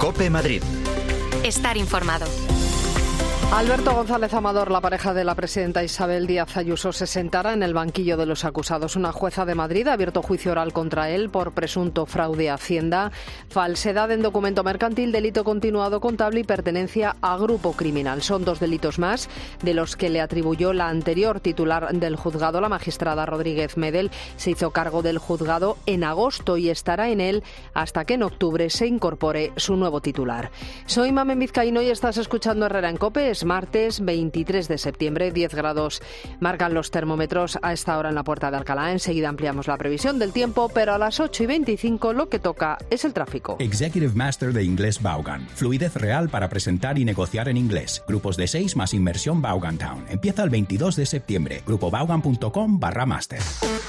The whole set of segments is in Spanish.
COPE Madrid. Estar informado. Alberto González Amador, la pareja de la presidenta Isabel Díaz Ayuso, se sentará en el banquillo de los acusados. Una jueza de Madrid ha abierto juicio oral contra él por presunto fraude a Hacienda, falsedad en documento mercantil, delito continuado contable y pertenencia a grupo criminal. Son dos delitos más de los que le atribuyó la anterior titular del juzgado, la magistrada Rodríguez Medel. Se hizo cargo del juzgado en agosto y estará en él hasta que en octubre se incorpore su nuevo titular. Soy Mamen Vizcaíno y estás escuchando Herrera en COPE. Es martes 23 de septiembre, 10 grados marcan los termómetros a esta hora en la Puerta de Alcalá. Enseguida ampliamos la previsión del tiempo, pero a las 8:25 lo que toca es el tráfico. Executive Master de Inglés Vaughan. Fluidez real para presentar y negociar en inglés. Grupos de 6 más inmersión Vaughan Town. Empieza el 22 de septiembre. grupovaughan.com/master.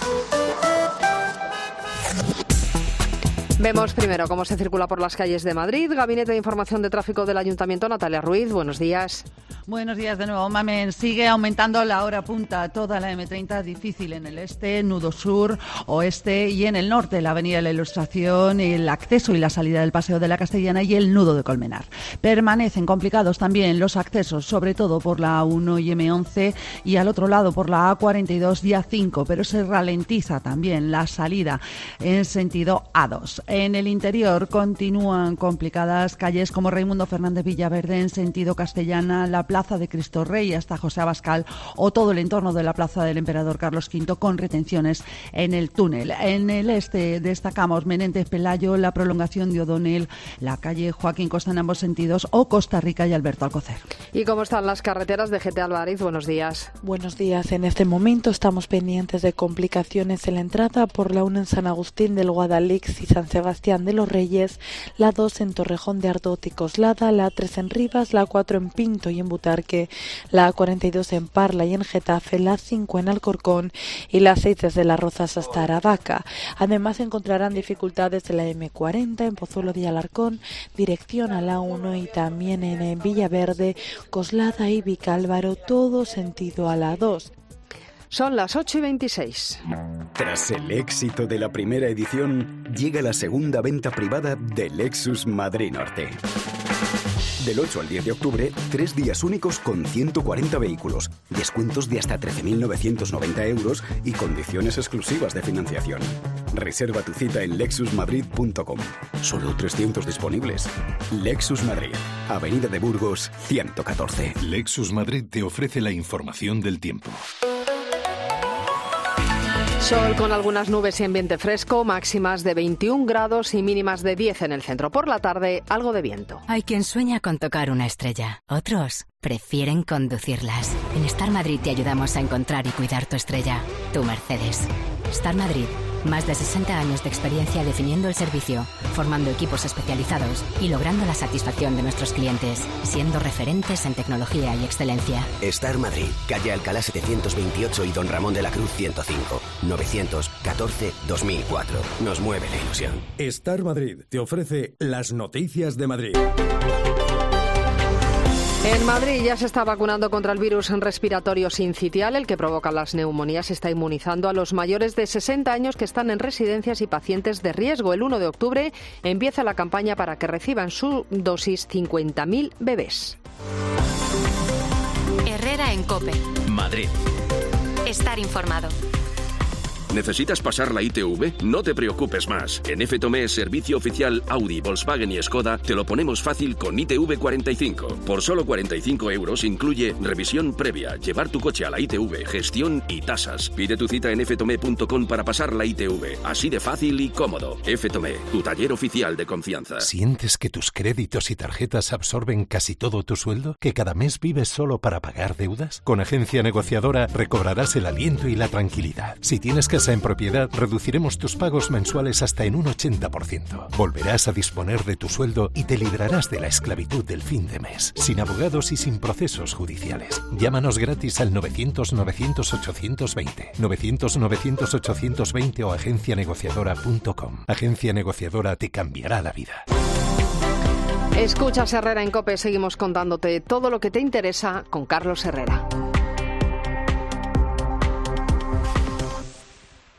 Vemos primero cómo se circula por las calles de Madrid. Gabinete de Información de Tráfico del Ayuntamiento, Natalia Ruiz, buenos días. Buenos días de nuevo, Mamen. Sigue aumentando la hora punta. Toda la M30 difícil en el este, nudo sur, oeste y en el norte. La avenida de la Ilustración, el acceso y la salida del Paseo de la Castellana y el nudo de Colmenar. Permanecen complicados también los accesos, sobre todo por la A1 y M11 y al otro lado por la A42 y A5, pero se ralentiza también la salida en sentido A2. En el interior continúan complicadas calles como Raimundo Fernández Villaverde en sentido Castellana, la Plaza de Cristo Rey hasta José Abascal o todo el entorno de la Plaza del Emperador Carlos V con retenciones en el túnel. En el este destacamos Menéndez Pelayo, la prolongación de O'Donnell, la calle Joaquín Costa en ambos sentidos o Costa Rica y Alberto Alcocer. ¿Y cómo están las carreteras de GT Álvarez? Buenos días. Buenos días. En este momento estamos pendientes de complicaciones en la entrada por la 1 en San Agustín del Guadalix y San Sebastián de los Reyes, la 2 en Torrejón de Ardoz y Coslada, la 3 en Rivas, la 4 en Pinto y en Butarque, la 42 en Parla y en Getafe, la 5 en Alcorcón y la 6 desde Las Rozas hasta Aravaca. Además encontrarán dificultades en la M40 en Pozuelo de Alarcón, dirección a la 1 y también en Villaverde, Coslada y Vicálvaro, todo sentido a la 2. Son las 8:26. Tras el éxito de la primera edición, llega la segunda venta privada de Lexus Madrid Norte. Del 8 al 10 de octubre, 3 días únicos con 140 vehículos, descuentos de hasta 13.990 euros y condiciones exclusivas de financiación. Reserva tu cita en lexusmadrid.com. Solo 300 disponibles. Lexus Madrid, Avenida de Burgos, 114. Lexus Madrid te ofrece la información del tiempo. Sol con algunas nubes y ambiente fresco, máximas de 21 grados y mínimas de 10 en el centro. Por la tarde, algo de viento. Hay quien sueña con tocar una estrella. Otros prefieren conducirlas. En Star Madrid te ayudamos a encontrar y cuidar tu estrella. Tu Mercedes. Star Madrid. Más de 60 años de experiencia definiendo el servicio, formando equipos especializados y logrando la satisfacción de nuestros clientes, siendo referentes en tecnología y excelencia. Star Madrid, calle Alcalá 728 y Don Ramón de la Cruz 105, 914-2004. Nos mueve la ilusión. Star Madrid te ofrece las noticias de Madrid. En Madrid ya se está vacunando contra el virus respiratorio sincitial, el que provoca las neumonías. Se está inmunizando a los mayores de 60 años que están en residencias y pacientes de riesgo. El 1 de octubre empieza la campaña para que reciban su dosis 50.000 bebés. Herrera en COPE. Madrid. Estar informado. ¿Necesitas pasar la ITV? No te preocupes más. En FTOME, servicio oficial Audi, Volkswagen y Skoda, te lo ponemos fácil con ITV 45. Por solo 45 euros incluye revisión previa, llevar tu coche a la ITV, gestión y tasas. Pide tu cita en ftome.com para pasar la ITV. Así de fácil y cómodo. FTOME, tu taller oficial de confianza. ¿Sientes que tus créditos y tarjetas absorben casi todo tu sueldo? ¿Que cada mes vives solo para pagar deudas? Con Agencia Negociadora recobrarás el aliento y la tranquilidad. Si tienes casa en propiedad, reduciremos tus pagos mensuales hasta en un 80%. Volverás a disponer de tu sueldo y te librarás de la esclavitud del fin de mes, sin abogados y sin procesos judiciales. Llámanos gratis al 900-900-820, 900-900-820 o agencianegociadora.com. Agencia Negociadora te cambiará la vida. Escuchas Herrera en COPE, seguimos contándote todo lo que te interesa con Carlos Herrera.